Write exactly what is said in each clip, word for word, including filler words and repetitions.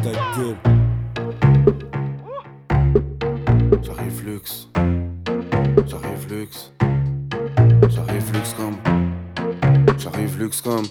ta gueule. J'arrive luxe. J'arrive luxe. J'arrive luxe comme. J'arrive luxe comme.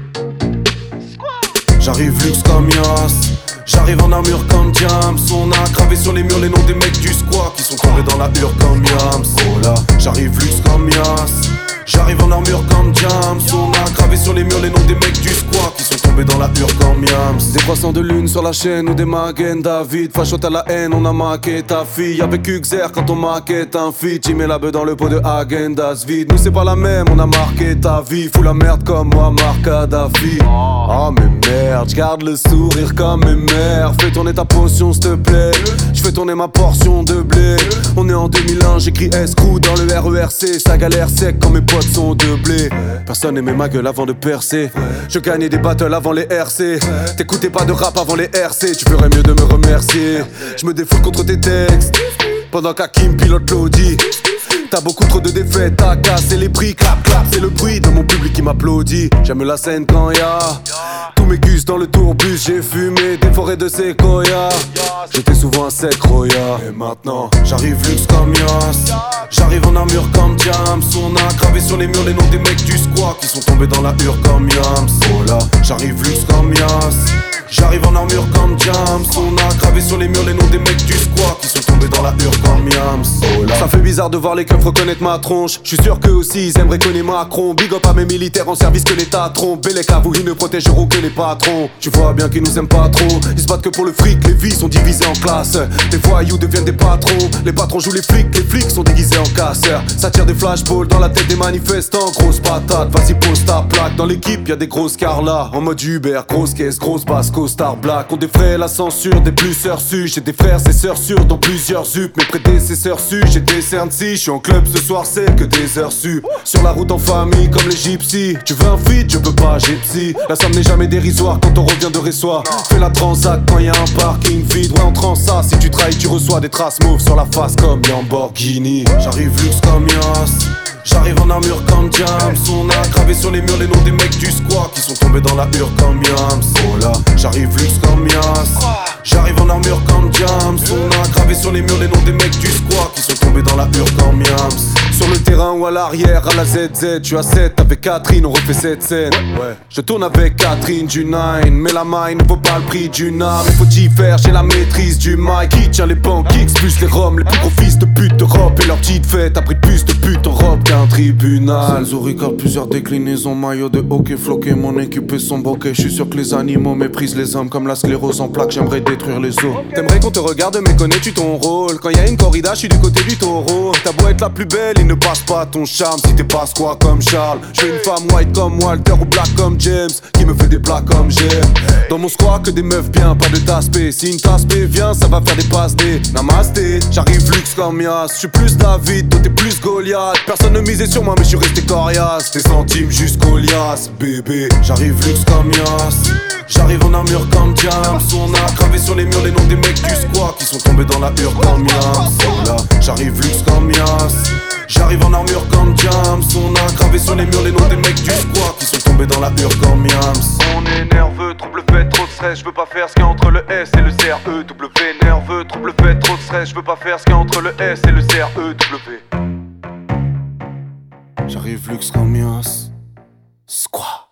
J'arrive luxe comme Yas. J'arrive en armure comme Diams. On a gravé sur les murs les noms des mecs du squat qui sont tombés dans la hure comme Yams. Oh là, j'arrive luxe comme Yas. J'arrive en armure comme Diams. On a gravé sur les murs les noms des mecs du squat qui sont tombés dans la hure comme Yams. Des croissants de lune sur la chaîne ou des Magen David. Fachote à la haine, on a maqué ta fille. Avec Uxer quand on maquette un feat. Tu mets la beuh dans le pot de Agendas vide. Nous c'est pas la même, on a marqué ta vie. Fous la merde comme moi, Marc Kadhafi. Oh mais merde, j'garde le sourire comme mes mères. Fais tourner ta potion s'te plaît. J'fais tourner ma portion de blé. On est en deux mille un, j'écris S-Crew dans le R E R C. Ça galère sec quand mes potes sont de blé. Personne n'aimait ma gueule avant de percer. Je gagnais des battles avant les R C. T'écoutais pas de rap avant les R C. Tu ferais mieux de me remercier. Je me défoule contre tes textes pendant qu'Hakim pilote l'Audi. T'as beaucoup trop de défaites, t'as cassé les prix. Clap clap, c'est le bruit de mon public qui m'applaudit. J'aime la scène quand y'a tous mes gus dans le tourbus. J'ai fumé des forêts de séquoia. J'étais souvent un sec roya. Et maintenant j'arrive luxe comme Yas. J'arrive en armure comme Diams. On a gravé sur les murs les noms des mecs du squat qui sont tombés dans la hure comme Yams. Oh là, j'arrive luxe comme Yas. J'arrive en armure comme Diams. On a gravé sur les murs les noms des mecs du squat qui sont tombés dans la hure comme Yams. Oh là, ça fait bizarre de voir les keufs reconnaître ma tronche. J'suis sûr qu'eux aussi ils aimeraient connaître Macron. Big up à mes militaires en service que l'État trompe. Bellec à vous, ils ne protégeront que les patrons. Tu vois bien qu'ils nous aiment pas trop. Ils se battent que pour le fric, les vies sont divisées en classes. Les voyous deviennent des patrons. Les patrons jouent les flics, les flics sont déguisés en casseurs. Ça tire des flashballs dans la tête des manifestants. Grosse patate, vas-y pose ta plaque. Dans l'équipe y'a des grosses carlas. En mode Uber, grosse caisse, grosse basse, costard black. On défraie la censure des plus sœurs su. J'ai des frères et sœurs sûrs dans plusieurs zup. Mes prédécesseurs su, j'ai des cernes si. J'suis en club ce soir, c'est que des heures sup. Sur la route en famille comme les gypsies. Tu veux un feat, je peux pas, j'ai psy. La somme n'est jamais dérisoire quand on revient de Ressoir. Fais la transac quand y'a un parking vide. Ouais, entre en ça, si tu trahis, tu reçois des traces mauves sur la face comme Lamborghini. J'arrive luxe comme Yas. J'arrive en armure comme Diams. On a gravé sur les murs les noms des mecs du squat qui sont tombés dans la hure comme Yams. Oh là, j'arrive luxe comme Yas. J'arrive en armure comme Diams. On a gravé sur les murs les noms des mecs du squat qui sont tombés dans la hure comme Yams. Sur le terrain ou à l'arrière, à la Z Z, tu as sept avec Catherine, on refait cette scène. Ouais, je tourne avec Catherine du nine, mais la maille ne vaut pas le prix d'une âme. Il faut y faire, j'ai la maîtrise du mic. Qui tient les pancakes, plus les roms, les plus gros fils de pute d'Europe. Et leur petite fête a pris plus de pute en robe qu'un tribunal. Zorica, plusieurs déclinaisons, maillot de hockey floqué. Mon équipe et son bokeh, je suis sûr que les animaux méprisent les hommes comme la sclérose en plaques. J'aimerais détruire les os. T'aimerais qu'on te regarde, mais connais-tu ton rôle? Quand y a une corrida, je suis du côté du taureau. T'as beau être la plus belle, il ne passe pas ton charme si t'es pas quoi comme Charles. J'veux une femme white comme Walter ou black comme James, qui me fait des plats comme j'aime. Dans mon squat que des meufs bien, pas de tasse P. Si une tasse P vient, ça va faire des passes D. Namasté, j'arrive luxe comme Yas. J'suis plus David, toi t'es plus Goliath. Personne ne misait sur moi mais j'suis resté coriace. Tes centimes jusqu'au lias, bébé. J'arrive luxe comme Yas. J'arrive en armure comme Diams. On a gravé sur les murs les noms des mecs du squat qui sont tombés dans la hure comme Yams. Oh là, j'arrive luxe comme Yas. J'arrive en armure comme Diams. On a gravé sur les murs les noms des mecs du squat qui sont tombés dans la hure comme Yams. On est nerveux, trouble fait, trop de stress. Je veux pas faire ce qu'il y a entre le S et le C R E W. Nerveux, trouble fait, trop de stress. Je veux pas faire ce qu'il y a entre le S et le C R E W. J'arrive luxe comme Yas. Squat.